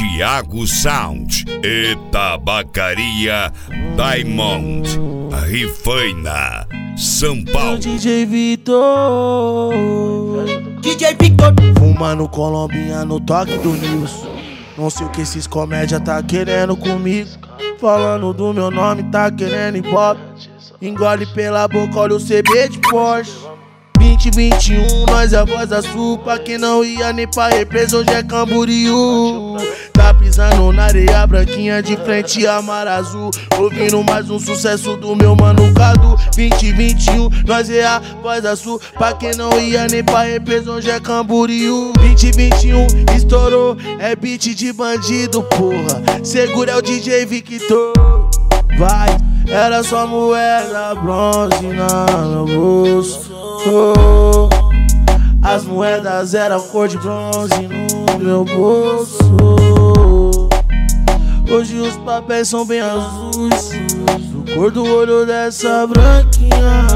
Thiago Sound e Tabacaria Diamond, Rifaina, São Paulo. DJ Vitor, fumando colombinha no toque do Nilson. Não sei o que esses comédia tá querendo comigo. Falando do meu nome, tá querendo ibope. Engole pela boca, olha o CB de Porsche. 2021, nós é a voz da sul. Pra quem não ia nem pra represa, hoje é Camboriú. Tá pisando na areia branquinha de frente a mar azul. Ouvindo mais um sucesso do meu mano Cadu. 2021, nós é a voz da sul. Pra quem não ia nem pra represa, hoje é Camboriú. 2021, estourou, é beat de bandido, porra. Segura é o DJ Victor. Vai, era só moeda bronze no bolso. Oh, as moedas eram cor de bronze no meu bolso. Hoje os papéis são bem azuis, do cor do olho dessa branquinha.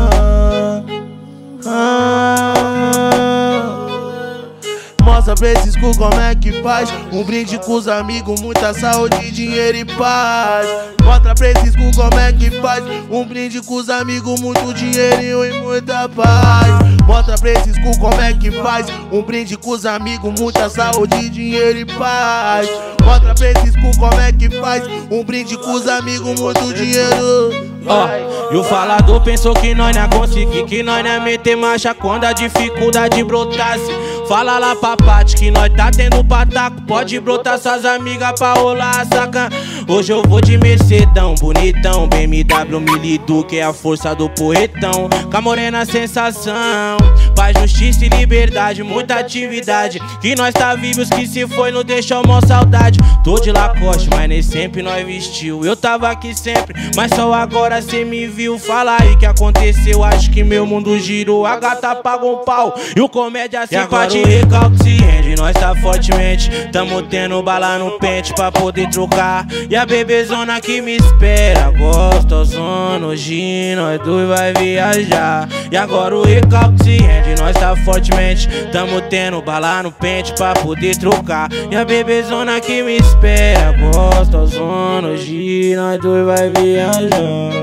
Mostra pra esses cu como é que faz. Um brinde com os amigos, muita saúde, dinheiro e paz. Mostra pra esses cu como é que faz. Um brinde com os amigos, muito dinheirinho e muita paz. Mostra pra esses cu como é que faz. Um brinde com os amigos, muita saúde, dinheiro e paz. Mostra pra esses cu como é que faz. Um brinde com os amigos, muito dinheiro. E o falador pensou que nós não ia conseguir, que nós não ia meter marcha quando a dificuldade brotasse. Fala lá pra Pati que nós tá tendo pataco. Pode brotar suas amigas pra rolar a sacan. Hoje eu vou de Mercedão, bonitão, BMW Milidu, que é a força do porretão. Com a morena sensação, paz, justiça e liberdade, muita atividade. Que nós tá vivos, que se foi não deixou mó saudade. Tô de Lacoste, mas nem sempre nós vestiu. Eu tava aqui sempre, mas só agora cê me viu. Fala aí que aconteceu, acho que meu mundo girou. A gata pagou um pau e o comédia simpatia. O recalque se rende, nós tá fortemente. Tamo tendo bala no pente pra poder trocar. E a bebezona que me espera, gostosona, hoje nós dois vai viajar. E agora o recalque se rende, nós tá fortemente. Tamo tendo bala no pente pra poder trocar. E a bebezona que me espera, gostosona, hoje nós dois vai viajar.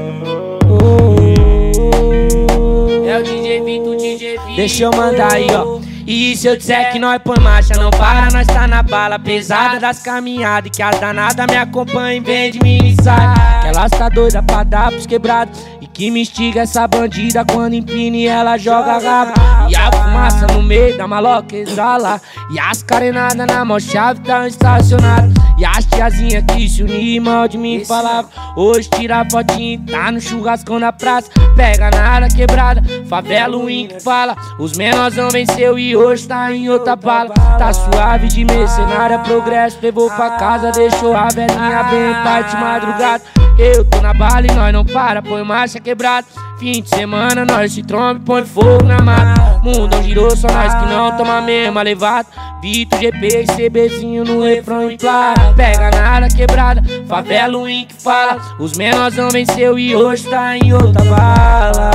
É o DJ Vitor, DJ Vitor. Deixa eu mandar aí, ó. E se eu disser que nós põe marcha, não para, nós tá na bala pesada das caminhadas. E que as danadas me acompanhem, vem de mini saia. Que elas tá doida pra dar pros quebrados. E que me instiga essa bandida quando empina e ela joga rabo. E a fumaça no meio da maloca exala. E as carenadas na mão chave tão estacionadas. E as tiazinha que se unir mal de mim falava. Hoje tira fotinho, tá no churrascão na praça. Pega na área quebrada, favela o que fala. Os menorzão venceu e hoje tá em outra bala. Tá suave de mercenária, progresso levou pra casa. Deixou a velhinha bem parte de madrugada. Eu tô na bala e nós não para, põe marcha quebrada. Fim de semana nós se tromba e põe fogo na mata. Mundão girou, só nós que não toma a mesma levada. Vitor, GP e CBzinho no refrão e plata. Pega na área quebrada, favela o que fala. Os menorzão venceu e hoje tá em outra bala.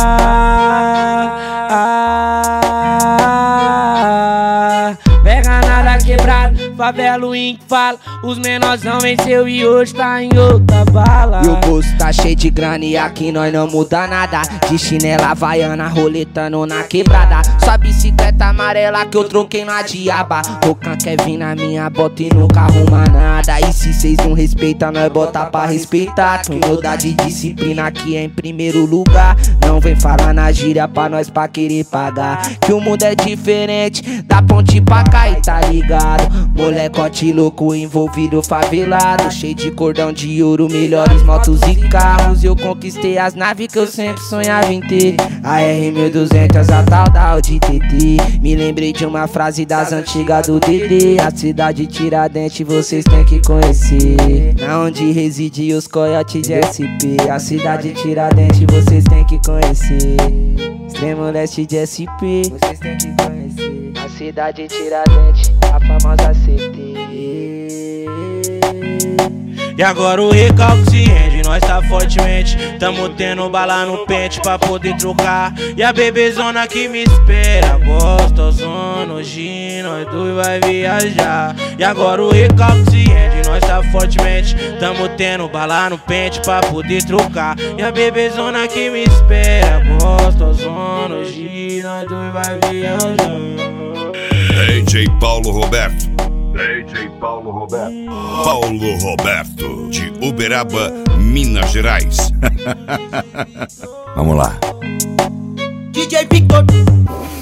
Pega na área quebrada, favela o que fala. Os menorzão venceu e hoje tá em outra bala. E o bolso tá cheio de grana e aqui nós não muda nada. De chinela havaiana, roletando na quebrada. Só bicicleta amarela que eu troquei na diaba. Rocan quer vir na minha bota e nunca arruma nada. E se cês não respeitam, nós bota pra respeitar. Humildade e disciplina aqui é em primeiro lugar. Não vem falar na gíria pra nós pra querer pagar. Que o mundo é diferente, da ponte pra cá e tá ligado. Molecote louco envolvido favelado. Cheio de cordão de ouro, melhores motos e carros. Eu conquistei as naves que eu sempre sonhava em ter. A R1200, a tal da Audi TT. Me lembrei de uma frase das antigas do DD. A cidade Tiradentes vocês têm que conhecer. Na onde reside os coiotes de SP. A cidade Tiradentes vocês têm que conhecer. Extremo leste de SP, vocês têm que conhecer. A cidade Tiradentes, a famosa CT. E agora o recalque se rende, nós tá fortemente. Tamo tendo bala no pente pra poder trocar. E a bebezona que me espera, gostosona, hoje nós dois vai viajar. E agora o recalque se rende, nós tá fortemente. Tamo tendo bala no pente pra poder trocar. E a bebezona que me espera, gostosona, hoje nós dois vai viajar. DJ Paulo Roberto. DJ Paulo Roberto. Paulo Roberto, de Uberaba, Minas Gerais. Vamos lá. DJ Victor.